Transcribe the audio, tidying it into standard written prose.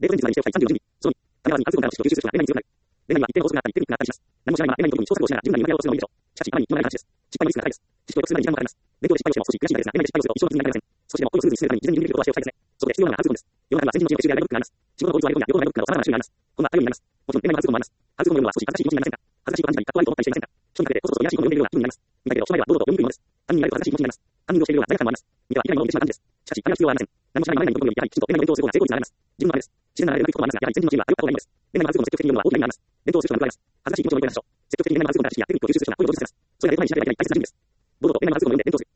冷凍前日内にしておきたい34準備。その2、種はに数分からの指示を吸収する人が、例内には一定の法則があったり、テクニックがあったりします。何も知らないまま例内に特に小作をしながら柔軟にうまくやろうとするのもいいでしょう。しかし、あまりに今ない話です。失敗のリスクが高いです。知識を良くする前に時間もかかります。勉強で失敗をしても少し悔しいだけですが、例内で失敗をすると一生の続きになりません。少しでも恋をスムーズに進めるために事前に準備できることはしておきたいですね。そこで必要なのがハウツーコンです。世の中には先人の知恵を収集であるブックがあります。仕事の効率を上げることや旅行のガイドブックなど様々な種類があります。こんなあったようになります。この例内のハウツーコンもあります。ハウツーコンを読むのは少し恥ずかしい気持ちになりませんか？恥ずかしいこと自体にかっこ悪いと思ったりしていませんか？人にかけてコソコソといやらしい本を読んでいるような気分になります。みたいだけど、おしまいは堂々と読みにくいものです。他人に言われると恥ずかしい気持ちになります。他人をしているような罪悪感もあります。見てはいけないものを見てしまう感じです。しかし、あれは必要はありません。何もしないまま例内に飛び込むより、やはりきちんと例内の勉強をする方が成功率が上がります。自分のあれです。自然なあれでうまくいくこともありますが、やはり先人の知恵は頼った方がいいのです。例内のハウツーコンを積極的に読むのは大きな意味があります。勉強をする人が報われます。恥ずかしい気持ちを乗り越えましょう。積極的に例内のハウツーコンから知識やテクニックを吸収する人がこういうことを実践します。それが例内に調べたり大切な準備です。堂々と例内のハウツーコンを読んで勉強する。